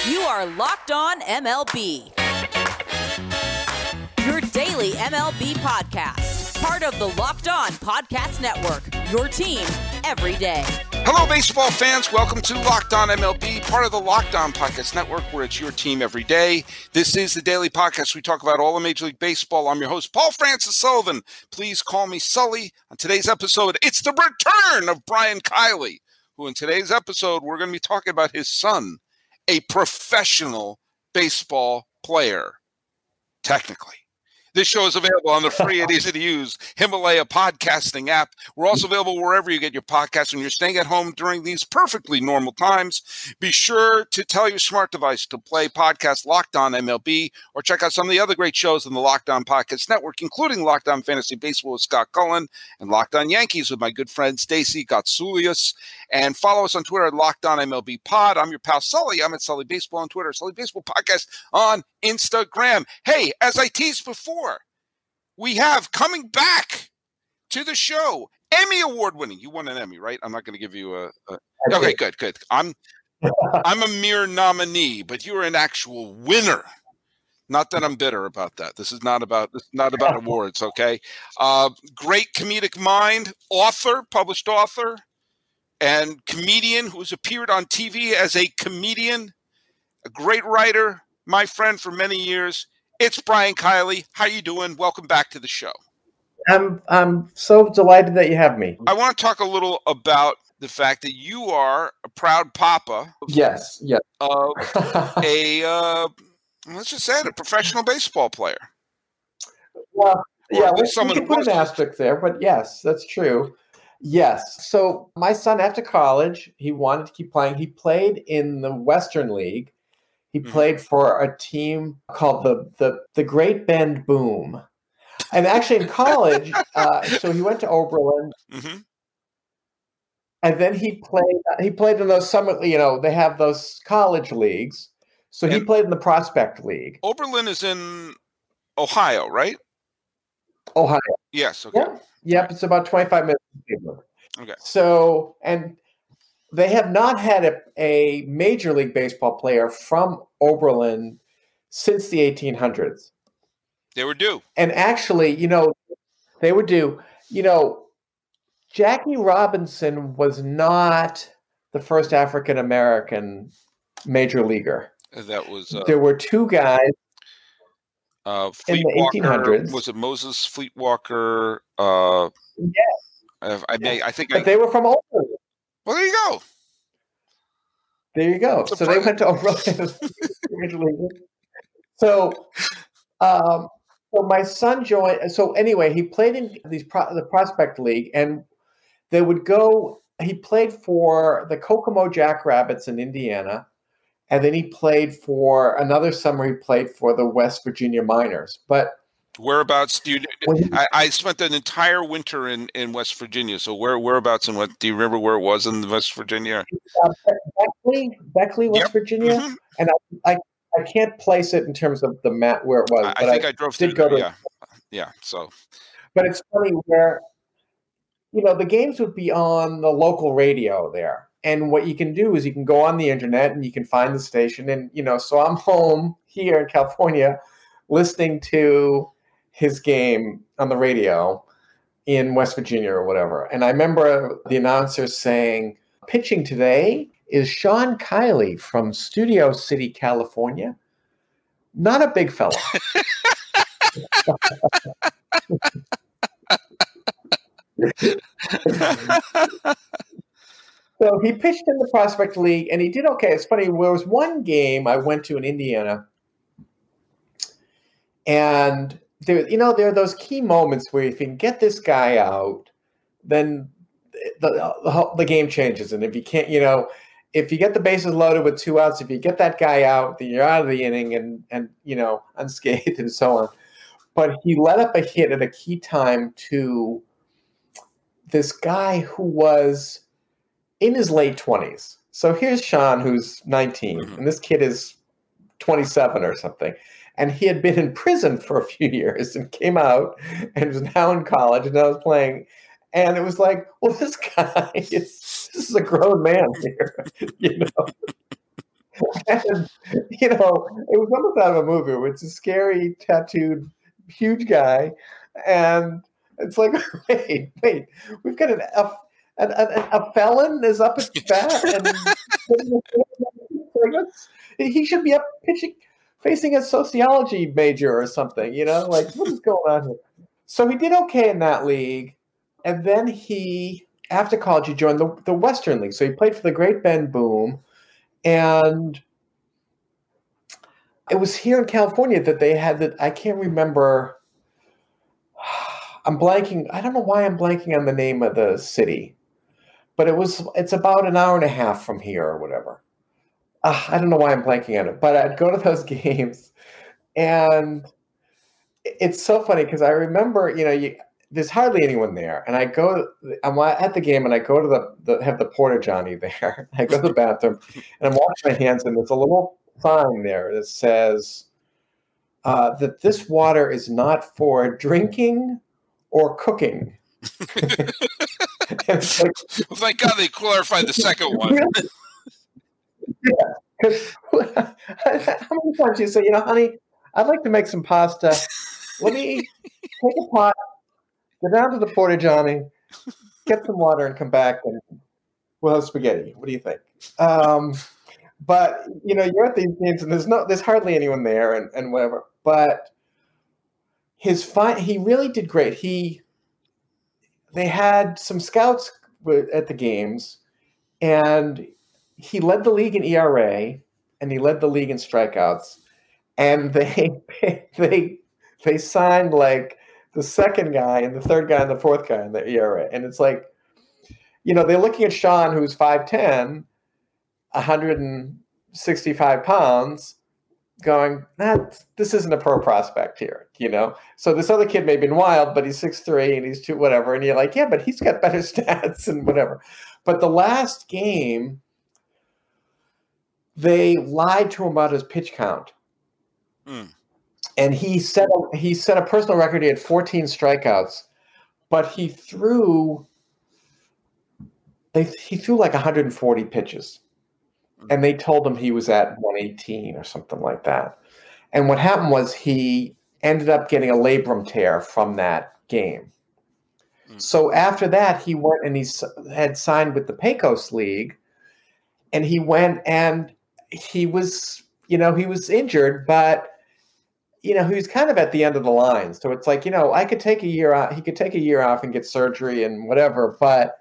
You are Locked On MLB, your daily MLB podcast. Part of the Locked On Podcast Network, your team every day. Hello, baseball fans. Welcome to Locked On MLB, part of the Locked On Podcast Network, where it's your team every day. This is the daily podcast. We talk about all of Major League Baseball. I'm your host, Paul Francis Sullivan. Please call me Sully. On today's episode, it's the return of Brian Kiley, who in today's episode, we're going to be talking about his son, a professional baseball player, technically. This show is available on the free and easy-to-use Himalaya podcasting app. We're also available wherever you get your podcasts. When you're staying at home during these perfectly normal times, be sure to tell your smart device to play podcast Locked On MLB or check out some of the other great shows in the Locked On Podcast Network, including Locked On Fantasy Baseball with Scott Cullen and Locked On Yankees with my good friend Stacey Gotsulias. And follow us on Twitter at Locked On MLB Pod. I'm your pal Sully. I'm at Sully Baseball on Twitter, Sully Baseball Podcast on Instagram. Hey, as I teased before, we have coming back to the show, Emmy Award winning. You won an Emmy, right? I'm not going to give you a okay, good. I'm a mere nominee, but you're an actual winner. Not that I'm bitter about that. This is not about awards, okay? Great comedic mind, published author, and comedian who's appeared on TV as a comedian, a great writer, my friend for many years. It's Brian Kiley. How you doing? Welcome back to the show. I'm so delighted that you have me. I want to talk a little about the fact that you are a proud papa. Yes. Of let's just say it, a professional baseball player. Well, yeah, we can put was. an asterisk there, but yes, that's true. Yes. So my son, after college, he wanted to keep playing. He played in the Western League. He played for a team called the Great Bend Boom. And actually in college, so he went to Oberlin. Mm-hmm. And then he played in those summer, they have those college leagues. So he played in the Prospect League. Oberlin is in Ohio, right? Ohio. Yes. Okay. Yep. It's about 25 minutes. Okay. So, and they have not had a Major League Baseball player from Oberlin since the 1800s. They were due. And actually, they were due. Jackie Robinson was not the first African-American major leaguer. That was... there were two guys in the 1800s. Was it Moses Fleetwalker? Yeah. I think but they were from Oberlin. Well, there you go. There you go. So they went to Oberlin. So my son joined. So anyway, he played in the Prospect League, and they would go. He played for the Kokomo Jackrabbits in Indiana, and then he played for another summer. He played for the West Virginia Miners, but. Whereabouts do you? I spent an entire winter in West Virginia. So whereabouts and what? Do you remember where it was in West Virginia? Beckley, West Virginia, mm-hmm. And I can't place it in terms of the map where it was. I think I drove through. Yeah. So, but it's funny where the games would be on the local radio there, and what you can do is you can go on the internet and you can find the station, and so I'm home here in California, listening to his game on the radio in West Virginia or whatever. And I remember the announcer saying, pitching today is Sean Kiley from Studio City, California. Not a big fella. So he pitched in the Prospect League and he did okay. It's funny, there was one game I went to in Indiana, and there are those key moments where if you can get this guy out, then the game changes. And if you can't, if you get the bases loaded with 2 outs, if you get that guy out, then you're out of the inning and unscathed and so on. But he let up a hit at a key time to this guy who was in his late 20s. So here's Sean, who's 19, and this kid is 27 or something. And he had been in prison for a few years and came out and was now in college and now was playing. And it was like, well, this guy, this is a grown man here, And, it was almost out of a movie. It's a scary, tattooed, huge guy. And it's like, wait, we've got a felon is up at bat, and he should be up pitching, facing a sociology major or something, like what is going on here? So he did okay in that league. And then after college, he joined the Western League. So he played for the Great Bend Boom. And it was here in California that they had that. I can't remember. I'm blanking. I don't know why I'm blanking on the name of the city, but it's about an hour and a half from here or whatever. I don't know why I'm blanking on it, but I'd go to those games, and it's so funny because I remember, there's hardly anyone there, and I'm at the game, and I go to have the porta johny there. I go to the bathroom, and I'm washing my hands, and there's a little sign there that says that this water is not for drinking or cooking. It's like, well, thank God they clarified the second one. Really? Yeah, because how many times you say, honey, I'd like to make some pasta. Let me take a pot, go down to the porta johny, get some water, and come back, and we'll have spaghetti. What do you think? But you're at these games, and there's hardly anyone there, and whatever. But he really did great. They had some scouts at the games, and he led the league in ERA, and he led the league in strikeouts, and they signed like the second guy and the third guy and the fourth guy in the ERA, and it's like, they're looking at Sean, who's 5'10", 165 pounds, going, this isn't a pro prospect here, So this other kid may have been wild, but he's 6'3" and he's 2 whatever, and you're like, yeah, but he's got better stats and whatever. But the last game, they lied to him about his pitch count. And he set a personal record. He had 14 strikeouts, but he threw like 140 pitches. And they told him he was at 118 or something like that. And what happened was he ended up getting a labrum tear from that game. So after that, he went and he had signed with the Pecos League, and he went and he was injured, but he was kind of at the end of the line. So it's like, I could take a year out. He could take a year off and get surgery and whatever, but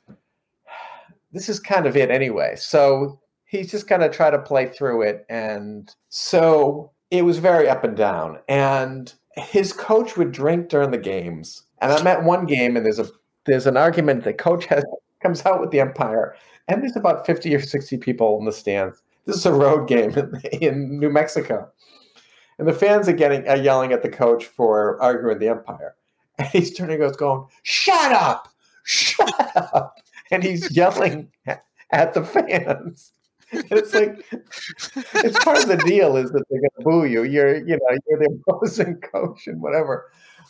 this is kind of it anyway. So he's just going to try to play through it. And so it was very up and down. And his coach would drink during the games. And I'm at one game, and there's an argument that coach comes out with the umpire, and there's about 50 or 60 people in the stands. This is a road game in New Mexico. And the fans are yelling at the coach for arguing with the umpire. And he's turning and going, shut up! Shut up! And he's yelling at the fans. And it's like, it's part of the deal is that they're going to boo you. You're the opposing coach and whatever.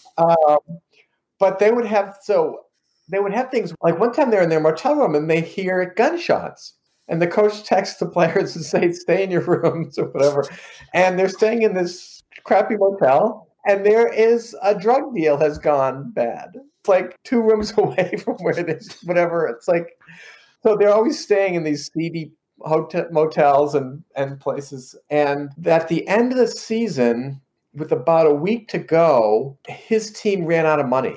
But they would have things like one time they're in their motel room and they hear gunshots. And the coach texts the players and says, stay in your rooms or whatever. And they're staying in this crappy motel. And there is a drug deal has gone bad. It's like 2 rooms away from where there's whatever. It's like, so they're always staying in these seedy motels and places. And at the end of the season, with about a week to go, his team ran out of money.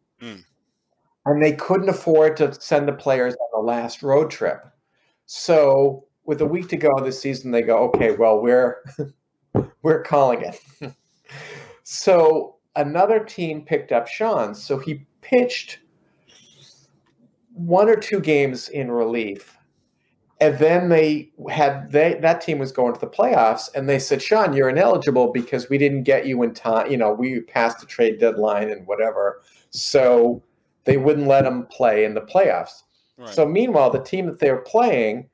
And they couldn't afford to send the players on the last road trip. So with a week to go this season, they go, okay, well, we're calling it. So another team picked up Sean. So he pitched 1 or 2 games in relief. And then that team was going to the playoffs, and they said, Sean, you're ineligible because we didn't get you in time. We passed the trade deadline and whatever. So they wouldn't let him play in the playoffs. Right. So meanwhile, the team that they were playing,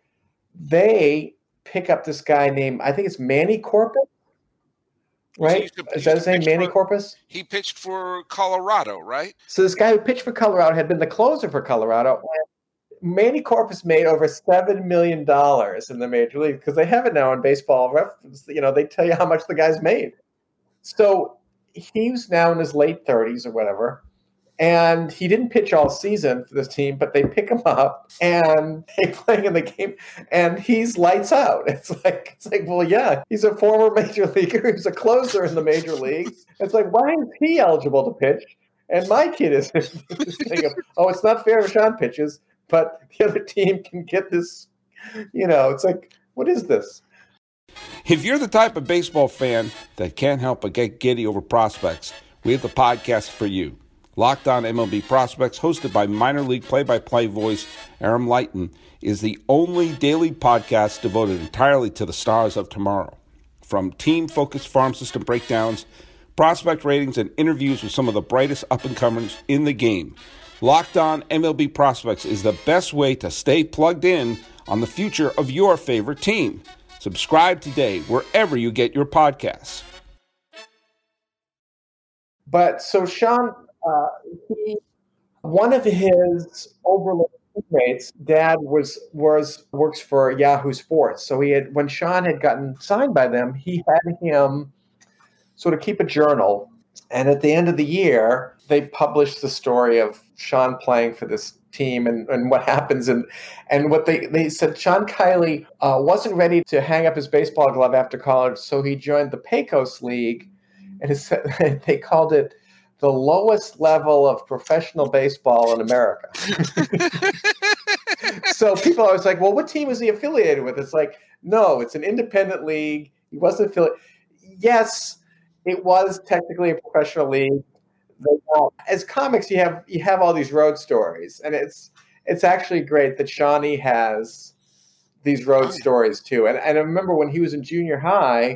they pick up this guy named, I think it's Manny Corpus, right? Is that his name, Manny Corpus? He pitched for Colorado, right? So this guy who pitched for Colorado had been the closer for Colorado. Manny Corpus made over $7 million in the major league because they have it now on Baseball Reference. They tell you how much the guy's made. So he's now in his late 30s or whatever. And he didn't pitch all season for this team, but they pick him up and they play him in the game, and he's lights out. It's like, well, yeah, he's a former major leaguer. He was a closer in the major leagues. It's like, why is he eligible to pitch? And my kid is this thing of, it's not fair if Sean pitches, but the other team can get this. It's like, what is this? If you're the type of baseball fan that can't help but get giddy over prospects, we have the podcast for you. Locked On MLB Prospects, hosted by minor league play-by-play voice Aram Leighton, is the only daily podcast devoted entirely to the stars of tomorrow. From team-focused farm system breakdowns, prospect ratings, and interviews with some of the brightest up-and-comers in the game, Locked On MLB Prospects is the best way to stay plugged in on the future of your favorite team. Subscribe today wherever you get your podcasts. But so Sean, one of his Oberlin teammates, dad works for Yahoo Sports. So when Sean had gotten signed by them, he had him sort of keep a journal. And at the end of the year, they published the story of Sean playing for this team and what happens. And what they said, Sean Kiley wasn't ready to hang up his baseball glove after college, so he joined the Pecos League, and they called it the lowest level of professional baseball in America. So people are always like, well, what team is he affiliated with? It's like, no, it's an independent league. He wasn't affiliated. Yes, it was technically a professional league. As comics, you have all these road stories, and it's actually great that Shawnee has these road stories too. And I remember when he was in junior high,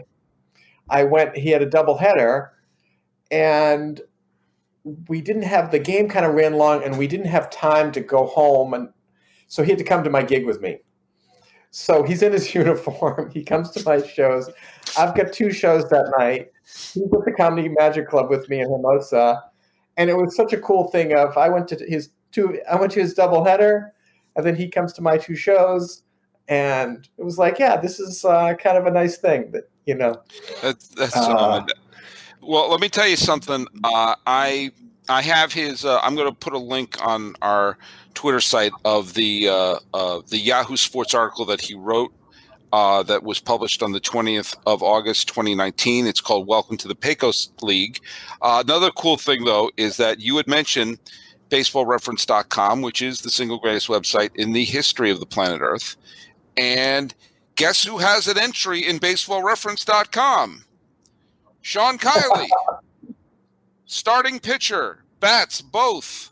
he had a doubleheader, and we didn't have, the game kind of ran long, and we didn't have time to go home, and so he had to come to my gig with me. So he's in his uniform. He comes to my shows. I've got 2 shows that night. He's at the Comedy Magic Club with me in Hermosa, and it was such a cool thing of I went to his doubleheader, and then he comes to my 2 shows, and it was like, yeah, this is kind of a nice thing that That's well, let me tell you something. I have his. I'm going to put a link on our Twitter site of the Yahoo Sports article that he wrote that was published on the 20th of August, 2019. It's called "Welcome to the Pecos League." Another cool thing, though, is that you had mentioned BaseballReference.com, which is the single greatest website in the history of the planet Earth, and guess who has an entry in BaseballReference.com? Sean Kiley, starting pitcher, bats both,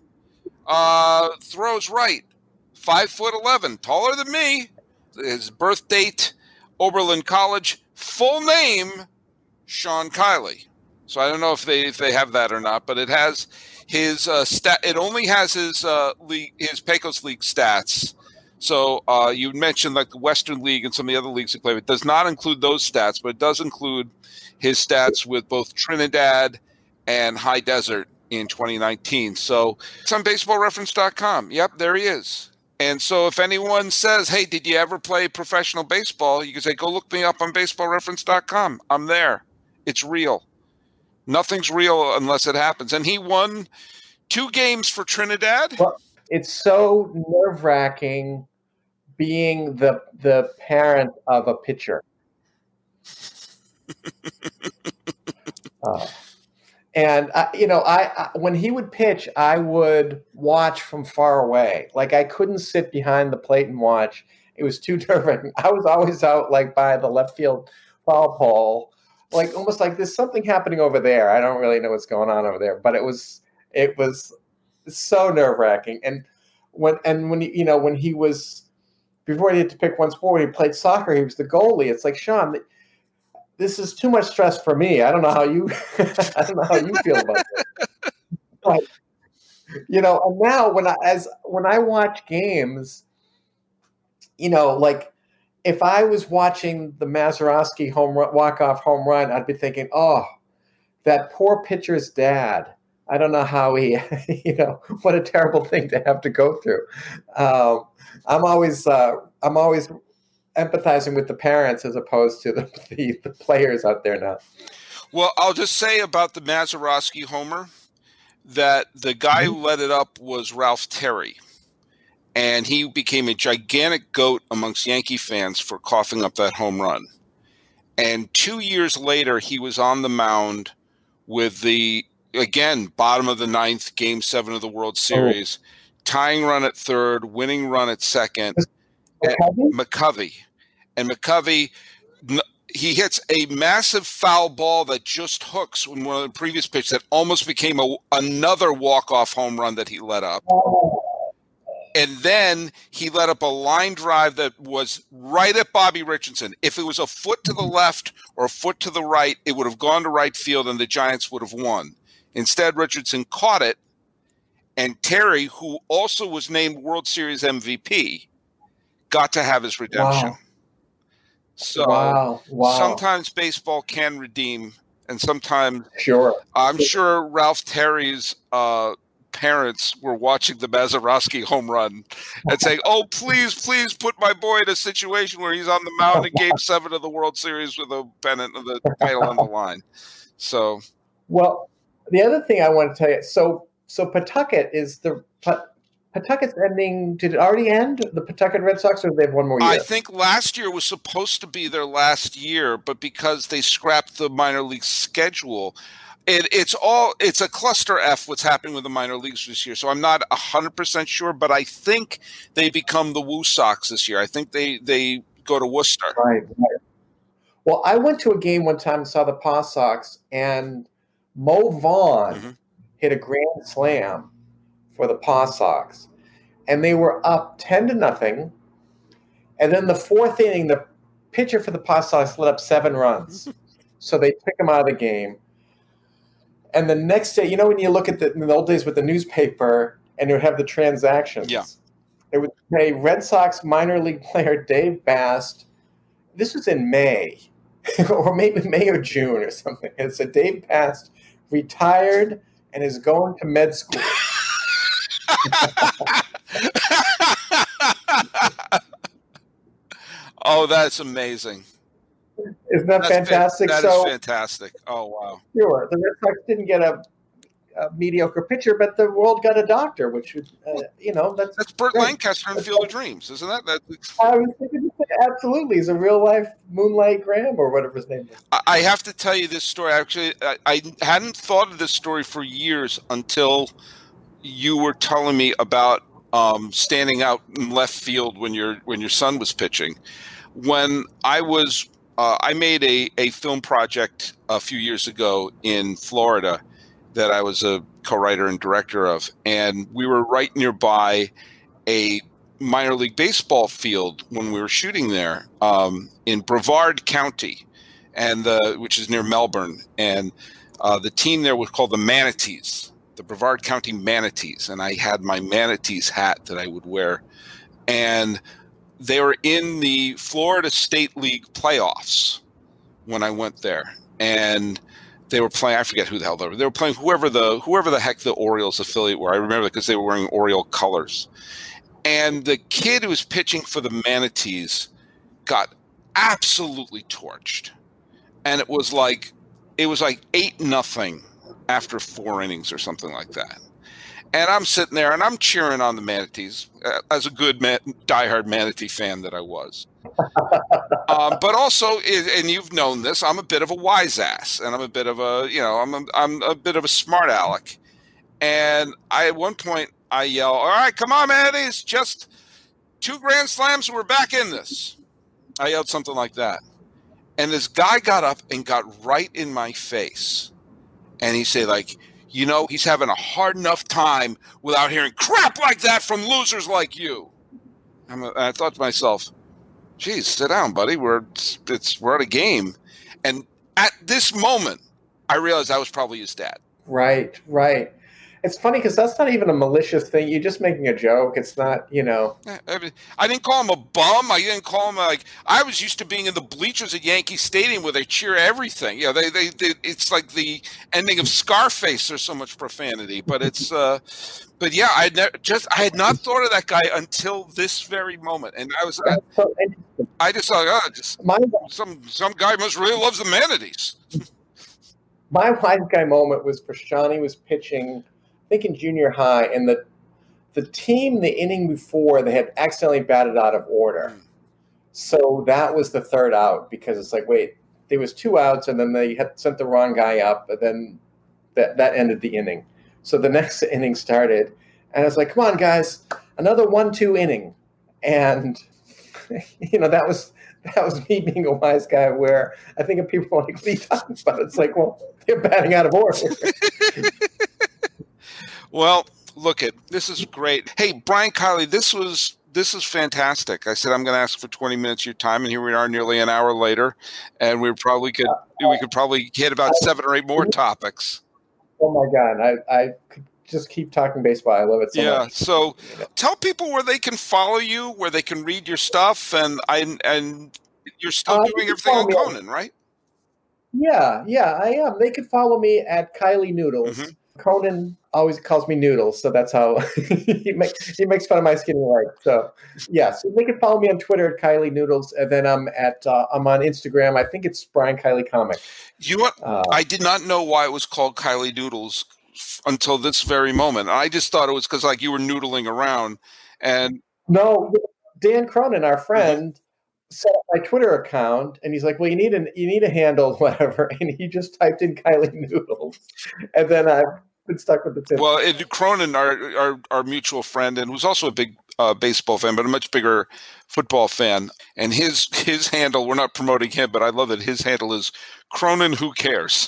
throws right, 5'11", taller than me. His birth date, Oberlin College, full name, Sean Kiley. So I don't know if they have that or not, but it has his stat. It only has his Pecos League stats. So you mentioned like the Western League and some of the other leagues he played. It does not include those stats, but it does include his stats with both Trinidad and High Desert in 2019. So it's on BaseballReference.com. Yep, there he is. And so if anyone says, hey, did you ever play professional baseball? You can say, go look me up on BaseballReference.com. I'm there. It's real. Nothing's real unless it happens. And he won 2 games for Trinidad. Well, it's so nerve-wracking being the parent of a pitcher. And I when he would pitch, I would watch from far away. Like I couldn't sit behind the plate and watch. It was too nerve-wracking. I was always out like by the left field foul pole, like almost like there's something happening over there. I don't really know what's going on over there, but it was so nerve-wracking. And when he was, before he had to pick one sport, when he played soccer, he was the goalie. It's like, Sean, this is too much stress for me. I don't know how you feel about it. But and now when I watch games, like if I was watching the Mazeroski walk-off home run, I'd be thinking, oh, that poor pitcher's dad I don't know how he, what a terrible thing to have to go through. I'm always empathizing with the parents as opposed to the players out there now. Well, I'll just say about the Mazeroski homer that the guy who led it up was Ralph Terry, and he became a gigantic goat amongst Yankee fans for coughing up that home run. And 2 years later, he was on the mound with the, again, bottom of the ninth, Game 7 of the World Series, tying run at third, winning run at second, McCovey. And McCovey, he hits a massive foul ball that just hooks in one of the previous pitches that almost became another walk-off home run that he let up. And then he let up a line drive that was right at Bobby Richardson. If it was a foot to the left or a foot to the right, it would have gone to right field and the Giants would have won. Instead, Richardson caught it, and Terry, who also was named World Series MVP, got to have his redemption. Wow. So sometimes baseball can redeem, and sometimes I'm sure Ralph Terry's parents were watching the Mazeroski home run and saying, "Oh, please put my boy in a situation where he's on the mound in Game 7 of the World Series with a pennant of the title on the line." So, well, the other thing I want to tell you, so Pawtucket is Pawtucket's ending. Did it already end? The Pawtucket Red Sox, or do they have one more year? I think last year was supposed to be their last year, but because they scrapped the minor league schedule, it's a cluster F what's happening with the minor leagues this year. So I'm not 100% sure, but I think they become the Woo Sox this year. I think they go to Worcester. Right. Well, I went to a game one time and saw the Paw Sox, and Mo Vaughn hit a grand slam for the Paw Sox, and they were up 10-0. And then the fourth inning, the pitcher for the Paw Sox let up 7 runs, so they took him out of the game. And the next day, when you look at in the old days with the newspaper, and you would have the transactions. Yeah. It would say Red Sox minor league player Dave Bast. This was in May, or maybe May or June or something. And it said Dave Bast retired and is going to med school. Oh, that's amazing. Isn't that fantastic? That is fantastic. Oh, wow. Sure. The Red Sox didn't get a mediocre pitcher, but the world got a doctor, which was, that's Burt great. Lancaster in Field of Dreams, isn't that? I was thinking, absolutely. He's a real-life Moonlight Graham or whatever his name is. I have to tell you this story. Actually, I hadn't thought of this story for years until you were telling me about standing out in left field when your son was pitching. When I made a film project a few years ago in Florida that I was a co-writer and director of, and we were right nearby a minor league baseball field when we were shooting there in Brevard County, and which is near Melbourne, and the team there was called the Manatees, the Brevard County Manatees, and I had my Manatees hat that I would wear, and they were in the Florida State League playoffs when I went there, and they were playing. I forget who the hell they were. They were playing whoever the heck the Orioles affiliate were. I remember because they were wearing Oriole colors, and the kid who was pitching for the Manatees got absolutely torched, and it was like 8-0 after 4 innings or something like that. And I'm sitting there and I'm cheering on the Manatees as a good diehard Manatee fan that I was. But also, and you've known this, I'm a bit of a wise ass, and I'm a bit of I'm a bit of a smart aleck. And at one point I yell, "All right, come on, Manatees, just 2 grand slams and we're back in this." I yelled something like that. And this guy got up and got right in my face. And he said, he's having a hard enough time without hearing crap like that from losers like you. I thought to myself, geez, sit down, buddy. We're at a game. And at this moment, I realized I was probably his dad. Right. it's funny because that's not even a malicious thing. You're just making a joke. It's not, I didn't call him a bum. I didn't call him I was used to being in the bleachers at Yankee Stadium where they cheer everything. Yeah, they it's like the ending of Scarface. There's so much profanity, but it's but yeah, I had not thought of that guy until this very moment, and I just thought, some guy must really loves the manatees. My wise guy moment was for Shani was pitching, I think in junior high, and the team the inning before they had accidentally batted out of order. So that was the third out because it's like, wait, there was 2 outs and then they had sent the wrong guy up, but then that ended the inning. So the next inning started, and I was like, come on, guys, another 1-2 inning. And, that was me being a wise guy where I think if people want to be talking about it, it's like, well, they're batting out of order. Well, look this is great. Hey, Brian Kiley, this is fantastic. I said I'm going to ask for 20 minutes of your time, and here we are nearly an hour later, and we could probably hit about 7 or 8 more topics. Oh my God, I could just keep talking baseball. I love it so much. Yeah, so tell people where they can follow you, where they can read your stuff, and you're still doing everything on Conan, right? Yeah, I am. They can follow me at Kiley Noodles. Mm-hmm. Conan always calls me Noodles, so that's how he makes fun of my skinny leg. So yeah, so they can follow me on Twitter at Kiley Noodles, and then I'm on Instagram. I think it's Brian Kiley Comic. I did not know why it was called Kiley Noodles until this very moment. I just thought it was because you were noodling around. And no, Dan Cronin, our friend, set up my Twitter account, and he's like, "Well, you need a handle, whatever," and he just typed in Kiley Noodles, and then I've been stuck with the tip. Well, Cronin, our mutual friend, and who's also a big baseball fan, but a much bigger football fan, and his handle, we're not promoting him, but I love that his handle is Cronin Who Cares.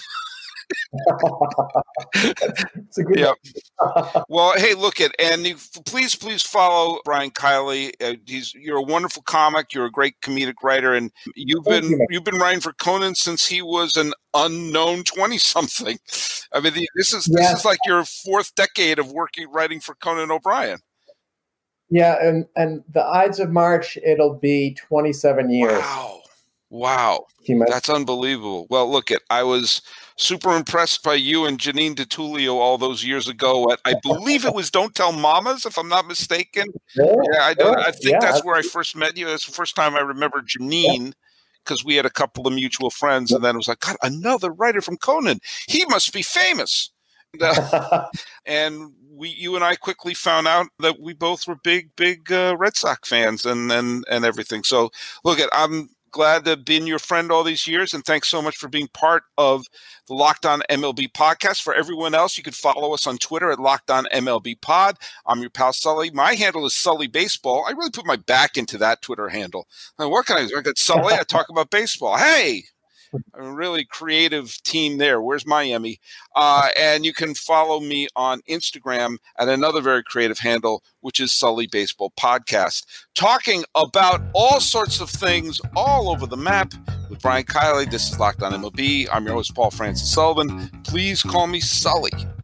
It's a good one. Well, hey, please follow Brian Kiley. You're a wonderful comic. You're a great comedic writer, and you've been writing for Conan since he was an unknown 20-something. I mean, this is like your 4th decade of writing for Conan O'Brien. Yeah, and the Ides of March, it'll be 27 years. Wow. That's unbelievable. Well, I was super impressed by you and Janine DiTullio all those years ago at, I believe it was Don't Tell Mamas, if I'm not mistaken. I think that's where I first met you. That's the first time I remember Janine, because we had a couple of mutual friends, and then it was like, God, another writer from Conan. He must be famous. And you and I quickly found out that we both were big Red Sox fans and everything. So I'm glad to have been your friend all these years, and thanks so much for being part of the Locked On MLB podcast. For everyone else, you can follow us on Twitter at Locked On MLB Pod. I'm your pal Sully. My handle is Sully Baseball. I really put my back into that Twitter handle. What can I do? I got Sully. I talk about baseball. Hey, a really creative team there. Where's Miami? And you can follow me on Instagram at another very creative handle, which is Sully Baseball Podcast. Talking about all sorts of things all over the map with Brian Kiley. This is Locked On MLB. I'm your host, Paul Francis Sullivan. Please call me Sully.